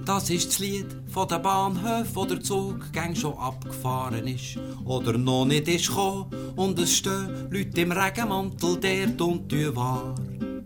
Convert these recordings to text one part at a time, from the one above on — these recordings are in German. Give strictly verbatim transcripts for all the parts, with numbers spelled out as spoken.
Das ist das Lied von den Bahnhöfen, wo der Zug gang schon abgefahren ist oder noch nicht ist gekommen. Und es stehen Leute im Regenmantel dort und warten.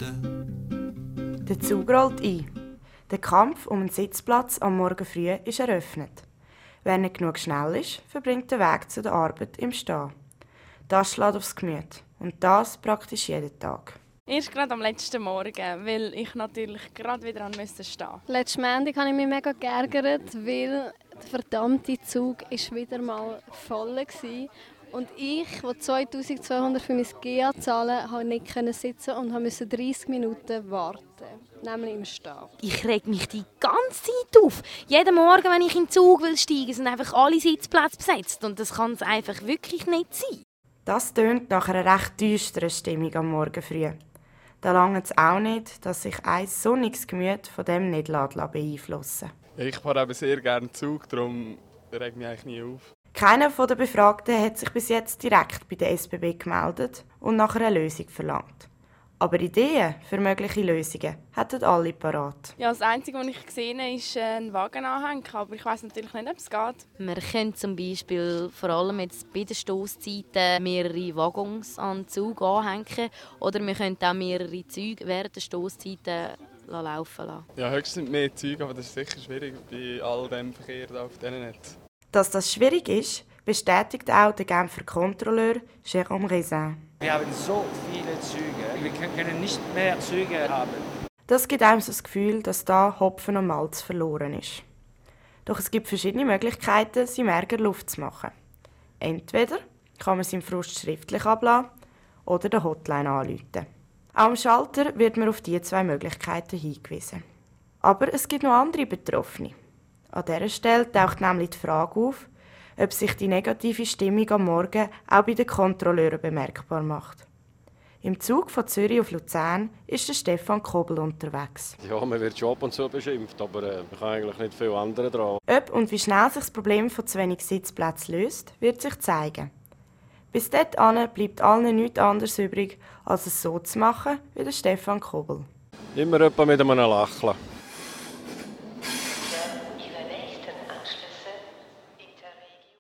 Der Zug rollt ein. Der Kampf um einen Sitzplatz am Morgen früh ist eröffnet. Wer nicht genug schnell ist, verbringt den Weg zu der Arbeit im Stehen. Das schlägt aufs Gemüt. Und das praktisch jeden Tag. Erst gerade am letzten Morgen, weil ich natürlich gerade wieder an stehen musste. Letzten Montag habe ich mich mega geärgert, weil der verdammte Zug ist wieder mal voll war. Und ich, der zweitausendzweihundert für mein G A zahlen, konnte nicht sitzen und musste dreißig Minuten warten. Nämlich im Stehen. Ich reg mich die ganze Zeit auf. Jeden Morgen, wenn ich in den Zug will steigen will, sind einfach alle Sitzplätze besetzt. Und das kann es einfach wirklich nicht sein. Das tönt nach einer recht düsteren Stimmung am Morgen früh. Da langt es auch nicht, dass sich ein sonniges Gemüt von dem nicht beeinflussen lässt. Ich fahre eben sehr gerne Zug, darum reg ich mich eigentlich nie auf. Keiner der Befragten hat sich bis jetzt direkt bei der S B B gemeldet und nach einer Lösung verlangt. Aber Ideen für mögliche Lösungen hätten alle parat. Ja, das Einzige, was ich gesehen habe, ist ein Wagen anhängen, aber ich weiss natürlich nicht, ob es geht. Wir können zum Beispiel vor allem jetzt bei den Stosszeiten mehrere Waggons an den Zug anhängen oder wir können auch mehrere Züge während der Stosszeiten laufen lassen. Ja, höchstens mehr Züge, aber das ist sicher schwierig bei all dem Verkehr auf diesen Netz. Dass das schwierig ist, bestätigt auch der Genfer Kontrolleur Jérôme Raisin. Wir haben so viele Züge, wir können nicht mehr Züge haben. Das gibt einem so das Gefühl, dass da Hopfen und Malz verloren ist. Doch es gibt verschiedene Möglichkeiten, seinem Ärger Luft zu machen. Entweder kann man seinen Frust schriftlich ablassen oder der Hotline anrufen. Auch am Schalter wird man auf diese zwei Möglichkeiten hingewiesen. Aber es gibt noch andere Betroffene. An dieser Stelle taucht nämlich die Frage auf, ob sich die negative Stimmung am Morgen auch bei den Kontrolleuren bemerkbar macht. Im Zug von Zürich auf Luzern ist der Stefan Kobel unterwegs. Ja, man wird schon ab und zu beschimpft, aber äh, man kann eigentlich nicht viel andere dran. Ob und wie schnell sich das Problem von zu wenig Sitzplätzen löst, wird sich zeigen. Bis dahin bleibt allen nichts anderes übrig, als es so zu machen wie der Stefan Kobel. Immer etwa mit einem Lächeln.